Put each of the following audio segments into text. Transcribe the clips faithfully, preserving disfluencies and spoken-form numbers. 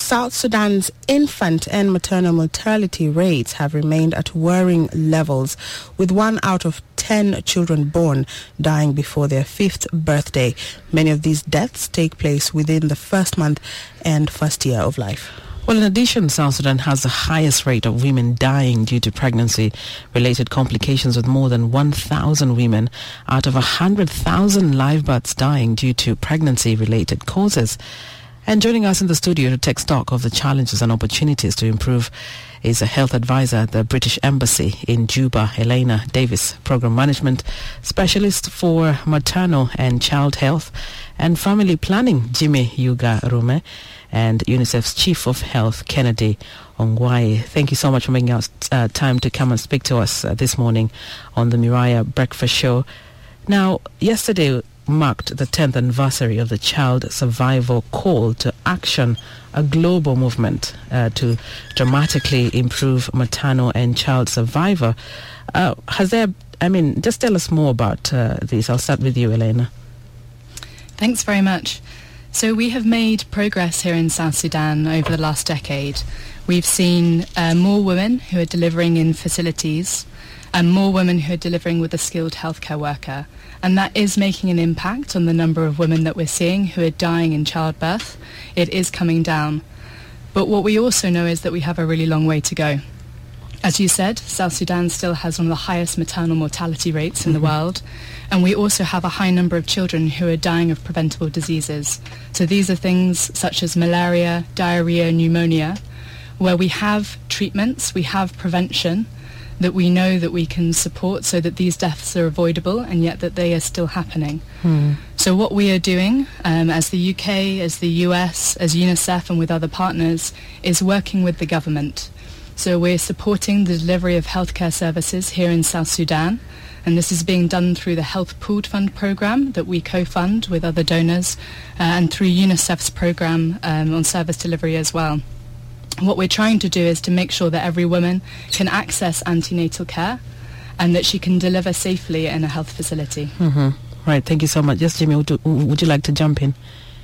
South Sudan's infant and maternal mortality rates have remained at worrying levels, with one out of ten children born dying before their fifth birthday. Many of these deaths take place within the first month and first year of life. Well, in addition, South Sudan has the highest rate of women dying due to pregnancy-related complications, with more than one thousand women out of one hundred thousand live births dying due to pregnancy-related causes. And joining us in the studio to take stock of the challenges and opportunities to improve is a health advisor at the British Embassy in Juba, Elena Davis, Program Management Specialist for Maternal and Child Health and Family Planning, Jimmy Yuga Rume, and UNICEF's Chief of Health, Kennedy Ongwae. Thank you so much for making out uh, time to come and speak to us uh, this morning on the Mirai Breakfast Show. Now, yesterday marked the tenth anniversary of the Child Survival Call to Action, a global movement uh, to dramatically improve maternal and child survival. Uh, has there, I mean, just tell us more about uh, this. I'll start with you, Elena. Thanks very much. So we have made progress here in South Sudan over the last decade. We've seen uh, more women who are delivering in facilities and more women who are delivering with a skilled healthcare worker. And that is making an impact on the number of women that we're seeing who are dying in childbirth. It is coming down. But what we also know is that we have a really long way to go. As you said, South Sudan still has one of the highest maternal mortality rates in mm-hmm. the world. And we also have a high number of children who are dying of preventable diseases. So these are things such as malaria, diarrhea, pneumonia, where we have treatments, we have prevention that we know that we can support so that these deaths are avoidable, and yet that they are still happening. Mm. So what we are doing um, as the U K, as the U S, as UNICEF and with other partners is working with the government. So we're supporting the delivery of healthcare services here in South Sudan, and this is being done through the Health Pooled Fund program that we co-fund with other donors uh, and through UNICEF's program um, on service delivery as well. What we're trying to do is to make sure that every woman can access antenatal care and that she can deliver safely in a health facility. Mm-hmm. Right, thank you so much. Yes, Jimmy, would you, would you like to jump in?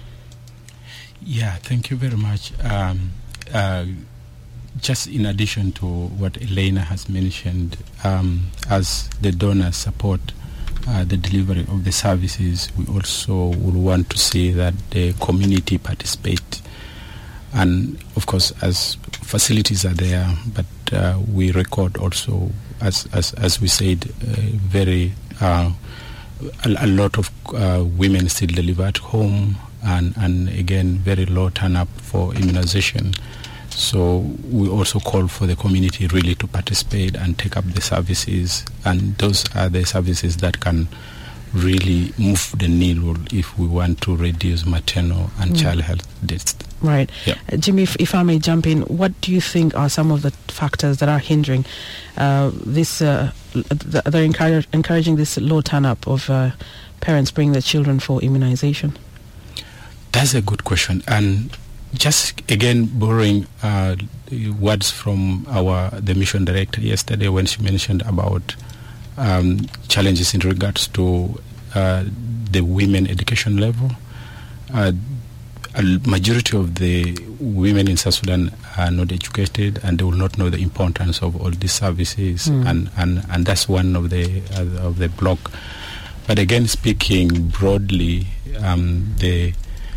Yeah, thank you very much. Um, uh, just in addition to what Elena has mentioned, um, as the donors support uh, the delivery of the services, we also would want to see that the community participate. And of course, as facilities are there, but uh, we record also, as as as we said, uh, very uh, a, a lot of uh, women still deliver at home, and and again very low turn up for immunization. So we also call for the community really to participate and take up the services, and those are the services that can really move the needle if we want to reduce maternal and mm. child health deaths. Right. Yeah. Uh, Jimmy, if, if I may jump in, what do you think are some of the factors that are hindering uh, this, uh, th- they're encourage, encouraging this low turn-up of uh, parents bringing their children for immunization? That's a good question. And just, again, borrowing uh, words from our the mission director yesterday when she mentioned about um, challenges in regards to uh, the women education level. Uh, A majority of the women in South Sudan are not educated, and they will not know the importance of all these services, mm. and, and, and that's one of the uh, of the block. But again, speaking broadly, um, the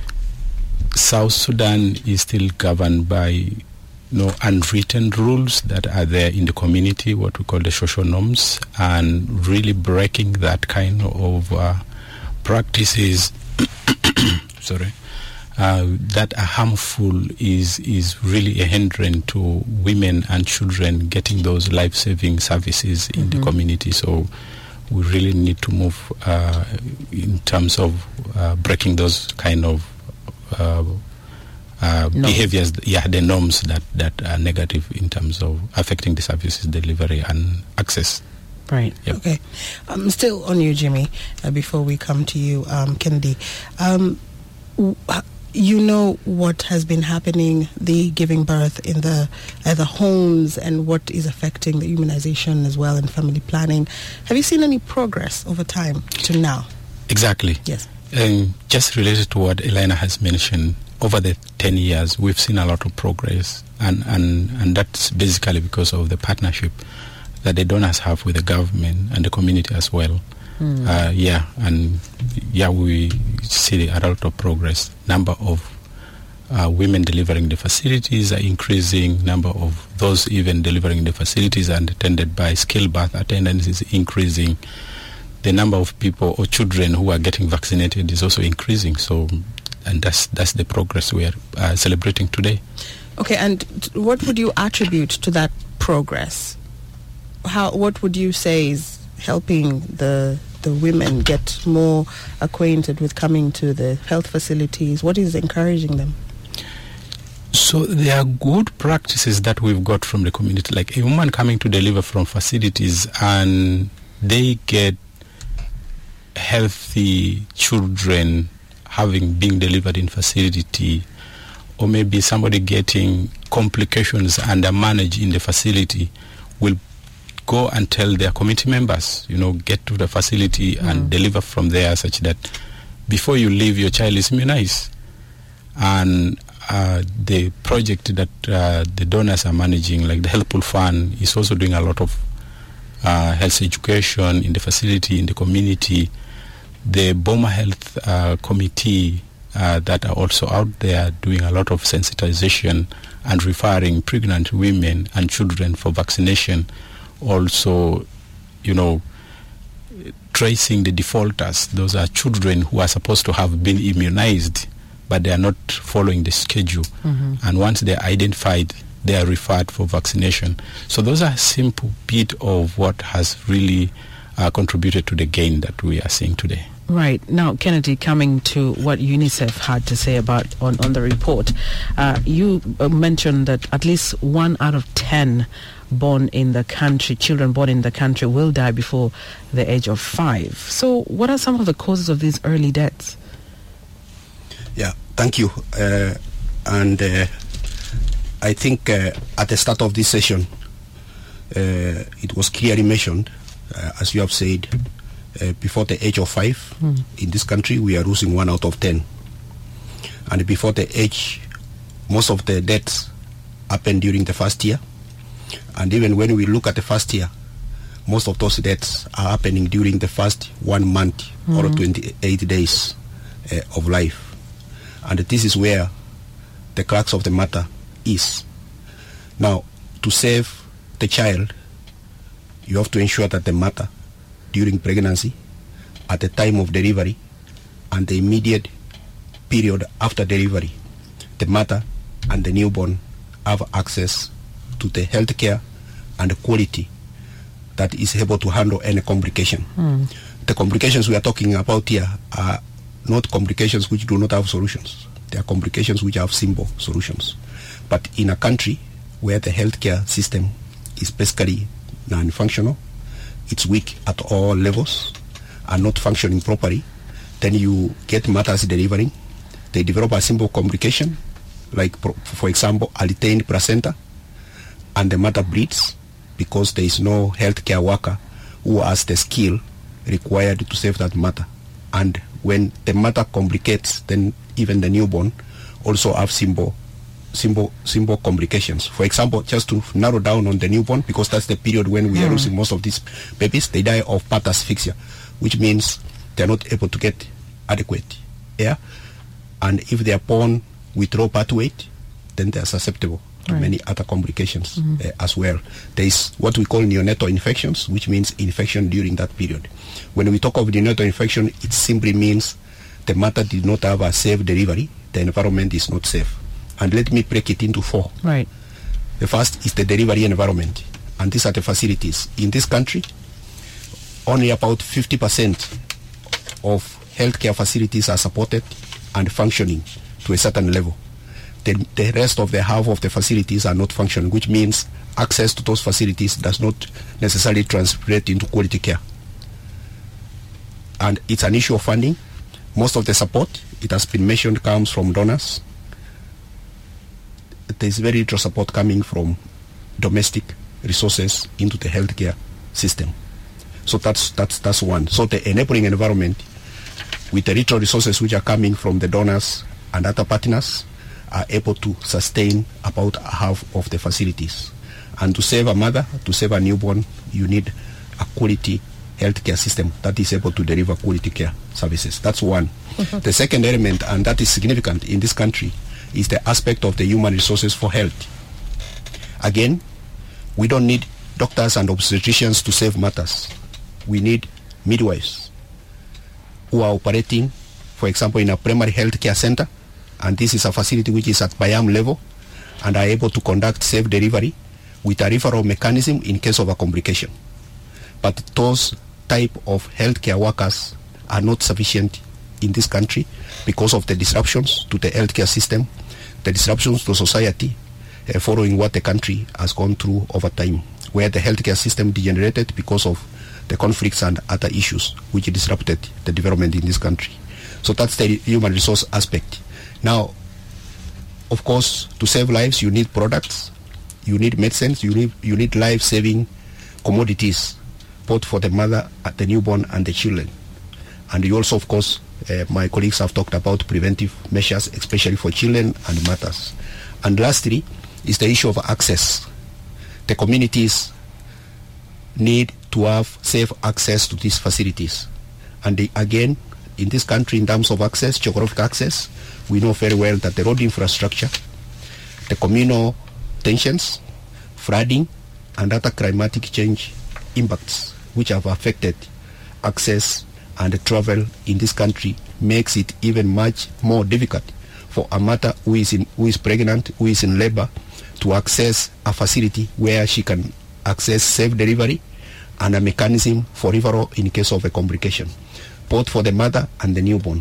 South Sudan is still governed by you know, unwritten rules that are there in the community, what we call the social norms, and really breaking that kind of uh, practices. sorry. Uh, that are harmful is is really a hindrance to women and children getting those life-saving services in mm-hmm. the community. So we really need to move uh, in terms of uh, breaking those kind of uh, uh, behaviors, yeah, the norms that, that are negative in terms of affecting the services delivery and access. Right. Yep. Okay. Um, still on you, Jimmy, uh, before we come to you, um, Kennedy. Um, w- You know what has been happening, the giving birth in the uh, the homes, and what is affecting the immunization as well and family planning. Have you seen any progress over time to now? Exactly. Yes. Um, just related to what Elena has mentioned, over the ten years, we've seen a lot of progress, and, and, and that's basically because of the partnership that the donors have with the government and the community as well. Mm. Uh, yeah, and yeah, we see a lot of progress. Number of uh, women delivering the facilities are increasing. Number of those even delivering the facilities and attended by skilled birth attendants is increasing. The number of people or children who are getting vaccinated is also increasing. So, and that's that's the progress we are uh, celebrating today. Okay, and what would you attribute to that progress? How? What would you say is helping the the women get more acquainted with coming to the health facilities? What is encouraging them? So there are good practices that we've got from the community, like a woman coming to deliver from facilities and they get healthy children having been delivered in facility, or maybe somebody getting complications under managed in the facility, will go and tell their committee members, you know, get to the facility mm. and deliver from there, such that before you leave, your child is immunized. And uh, the project that uh, the donors are managing, like the Health Pool Fund, is also doing a lot of uh, health education in the facility, in the community. The Boma Health uh, Committee uh, that are also out there doing a lot of sensitization and referring pregnant women and children for vaccination. Also, you know, tracing the defaulters. Those are children who are supposed to have been immunized, but they are not following the schedule. Mm-hmm. And once they are identified, they are referred for vaccination. So those are a simple bit of what has really uh, contributed to the gain that we are seeing today. Right. Now, Kennedy, coming to what UNICEF had to say about on, on the report, uh, you mentioned that at least one out of ten born in the country, children born in the country, will die before the age of five. So what are some of the causes of these early deaths? Yeah, thank you. Uh, and uh, I think uh, at the start of this session, uh, it was clearly mentioned, uh, as you have said, Uh, before the age of five, mm. in this country, we are losing one out of ten. And before the age, most of the deaths happen during the first year. And even when we look at the first year, most of those deaths are happening during the first one month mm. or twenty-eight days uh, of life. And this is where the crux of the matter is. Now, to save the child, you have to ensure that the mother, during pregnancy, at the time of delivery, and the immediate period after delivery, the mother and the newborn have access to the health care and the quality that is able to handle any complication. Mm. The complications we are talking about here are not complications which do not have solutions. They are complications which have simple solutions. But in a country where the healthcare system is basically non-functional, it's weak at all levels and not functioning properly, then you get mothers delivering. They develop a simple complication, like for example, a retained placenta, and the mother bleeds because there is no healthcare worker who has the skill required to save that mother. And when the mother complicates, then even the newborn also have simple simple simple complications. For example, just to narrow down on the newborn, because that's the period when we mm. are losing most of these babies, they die of birth asphyxia, which means they're not able to get adequate air. And if they are born with low birth weight, then they are susceptible to right. many other complications mm-hmm. uh, as well. There is what we call neonatal infections, which means infection during that period. When we talk of neonatal infection, it simply means the mother did not have a safe delivery, the environment is not safe. And let me break it into four. Right. The first is the delivery environment, and these are the facilities. In this country, only about fifty percent of healthcare facilities are supported and functioning to a certain level. The, the rest of the half of the facilities are not functioning, which means access to those facilities does not necessarily translate into quality care. And it's an issue of funding. Most of the support, it has been mentioned, comes from donors. There's very little support coming from domestic resources into the healthcare system. So that's that's that's one. So the enabling environment with the little resources which are coming from the donors and other partners are able to sustain about half of the facilities. And to save a mother, to save a newborn, you need a quality healthcare system that is able to deliver quality care services. That's one. Mm-hmm. The second element, and that is significant in this country, is the aspect of the human resources for health. Again, we don't need doctors and obstetricians to save matters. We need midwives who are operating, for example, in a primary health care center, and this is a facility which is at B I A M level, and are able to conduct safe delivery with a referral mechanism in case of a complication. But those type of healthcare workers are not sufficient in this country because of the disruptions to the healthcare system, the disruptions to society, uh, following what the country has gone through over time, where the healthcare system degenerated because of the conflicts and other issues which disrupted the development in this country. So that's the human resource aspect. Now, of course, to save lives, you need products, you need medicines, you need you need life-saving commodities, both for the mother, the newborn, and the children. And you also, of course, uh, my colleagues have talked about preventive measures, especially for children and mothers. And lastly, is the issue of access. The communities need to have safe access to these facilities. And they, again, in this country, in terms of access, geographic access, we know very well that the road infrastructure, the communal tensions, flooding, and other climatic change impacts which have affected access and travel in this country makes it even much more difficult for a mother who is in, who is pregnant, who is in labor, to access a facility where she can access safe delivery and a mechanism for referral in case of a complication, both for the mother and the newborn.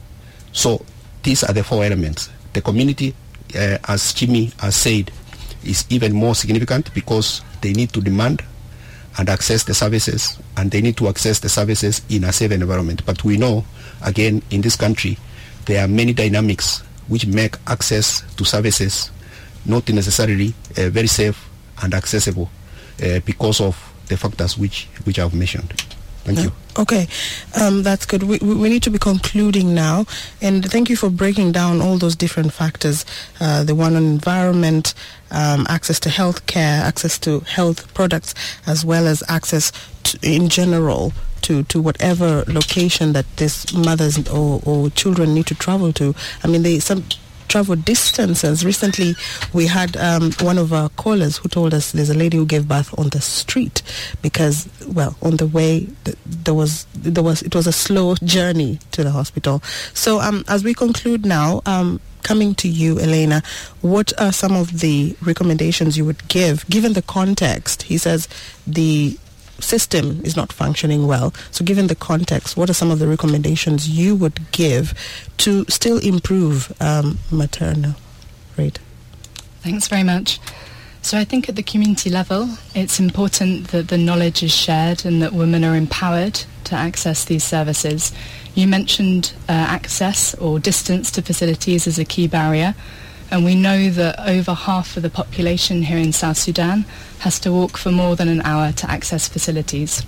So these are the four elements. The community, uh, as Jimmy has said, is even more significant because they need to demand and access the services, and they need to access the services in a safe environment. But we know, again, in this country, there are many dynamics which make access to services not necessarily uh, very safe and accessible uh, because of the factors which, which I've mentioned. Thank you. Okay, um, that's good. We, we need to be concluding now, and thank you for breaking down all those different factors, uh, the one on environment, um, access to health care, access to health products, as well as access to, in general to, to whatever location that these mothers or, or children need to travel to. I mean, they some travel distances. Recently, we had um, one of our callers who told us there's a lady who gave birth on the street because, well, on the way th- there was there was it was a slow journey to the hospital. So, um, as we conclude now, um, coming to you, Elena, what are some of the recommendations you would give, given the context? He says the system is not functioning well. So given the context, what are some of the recommendations you would give to still improve um, maternal rate? Thanks very much. So I think at the community level, it's important that the knowledge is shared and that women are empowered to access these services. You mentioned uh, access or distance to facilities as a key barrier. And we know that over half of the population here in South Sudan has to walk for more than an hour to access facilities.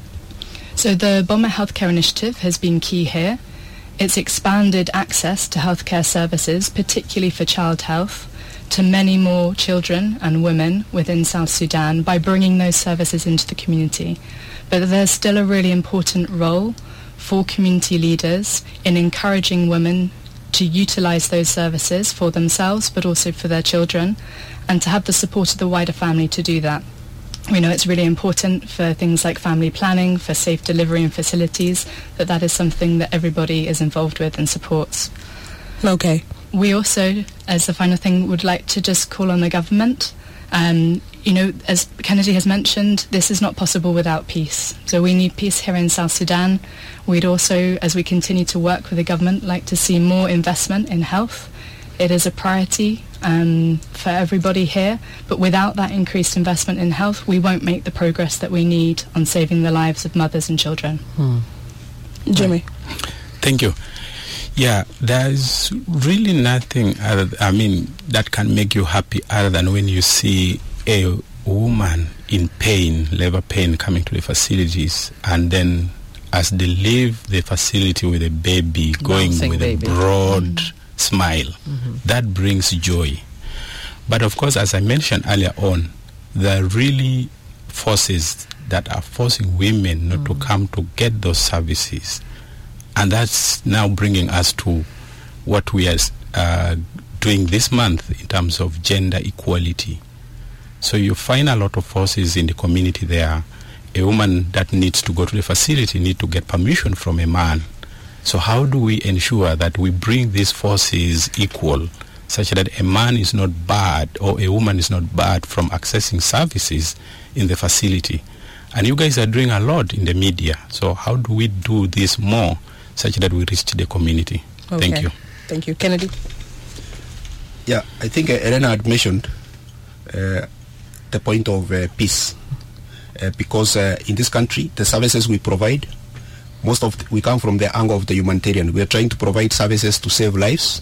So the Boma Healthcare Initiative has been key here. It's expanded access to healthcare services, particularly for child health, to many more children and women within South Sudan by bringing those services into the community. But there's still a really important role for community leaders in encouraging women to utilize those services for themselves but also for their children, and to have the support of the wider family to do that. We know it's really important for things like family planning, for safe delivery and facilities, that that is something that everybody is involved with and supports. Okay. We also, as the final thing, would like to just call on the government. Um, you know, as Kennedy has mentioned, this is not possible without peace. So we need peace here in South Sudan. We'd also, as we continue to work with the government, like to see more investment in health. It is a priority um, for everybody here, but without that increased investment in health, we won't make the progress that we need on saving the lives of mothers and children. Hmm. Jimmy. Thank you. Yeah, there's really nothing other th- I mean, that can make you happy other than when you see a woman in pain, labor pain, coming to the facilities, and then as they leave the facility with a baby, going Bouncing with baby. a broad smile. Mm-hmm. That brings joy. But of course, as I mentioned earlier on, there are really forces that are forcing women not mm-hmm. to come to get those services. And that's now bringing us to what we are uh, doing this month in terms of gender equality. So you find a lot of forces in the community there. A woman that needs to go to the facility needs to get permission from a man. So how do we ensure that we bring these forces equal, such that a man is not barred or a woman is not barred from accessing services in the facility? And you guys are doing a lot in the media. So how do we do this more such that we reach the community? Okay. Thank you. Thank you. Kennedy? Yeah, I think uh, Elena had mentioned uh, the point of uh, peace. Uh, because uh, in this country, the services we provide, most of the, we come from the angle of the humanitarian. We are trying to provide services to save lives.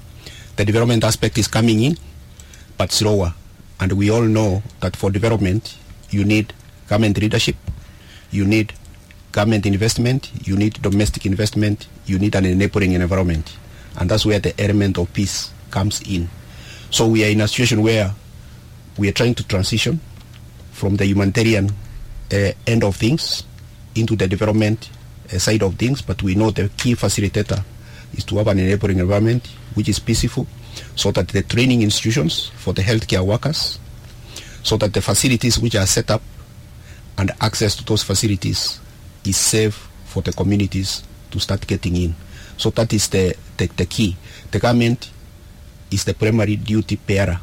The development aspect is coming in, but slower. And we all know that for development, you need government leadership, you need government investment, you need domestic investment, you need an enabling environment. And that's where the element of peace comes in. So we are in a situation where we are trying to transition from the humanitarian uh, end of things into the development uh, side of things, but we know the key facilitator is to have an enabling environment which is peaceful, so that the training institutions for the healthcare workers, so that the facilities which are set up and access to those facilities is safe for the communities to start getting in. So that is the, the, the key. The government is the primary duty bearer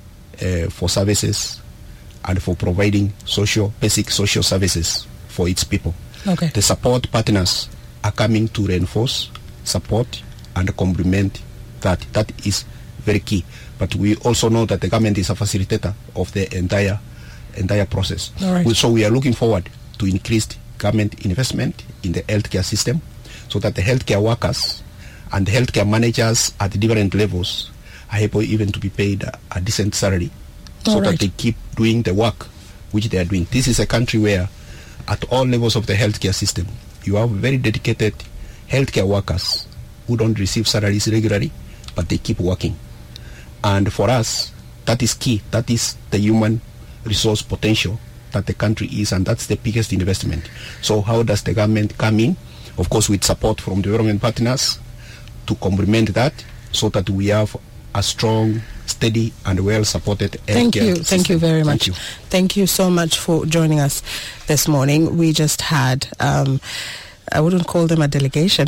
uh, for services and for providing social, basic social services for its people. Okay. The support partners are coming to reinforce, support, and complement that. That is very key. But we also know that the government is a facilitator of the entire entire process. All right. So we are looking forward to increased government investment in the healthcare system, so that the healthcare workers and the healthcare managers at different levels are able even to be paid a, a decent salary, so all right. that they keep doing the work which they are doing. This is a country where at all levels of the healthcare system, you have very dedicated healthcare workers who don't receive salaries regularly, but they keep working. And for us, that is key. That is the human resource potential that the country is, and that's the biggest investment. So how does the government come in? Of course, with support from development partners to complement that, so that we have a strong, steady, and well-supported healthcare Thank you. system. Thank you very much. Thank you. Thank you so much for joining us this morning. We just had, um, I wouldn't call them a delegation,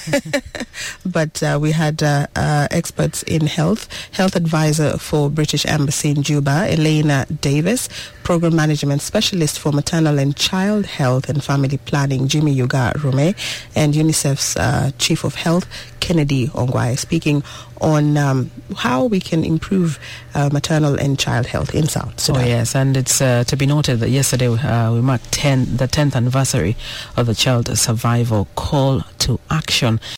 but uh, we had uh, uh, experts in health, health advisor for British Embassy in Juba, Elena Davis, program management specialist for maternal and child health and family planning, Jimmy Yuga Rume, and UNICEF's uh, chief of health, Kennedy Ongwae, speaking on um, how we can improve uh, maternal and child health in South Sudan. Oh yes, and it's uh, to be noted that yesterday uh, we marked ten, the tenth anniversary of the Child Survival Call to Action.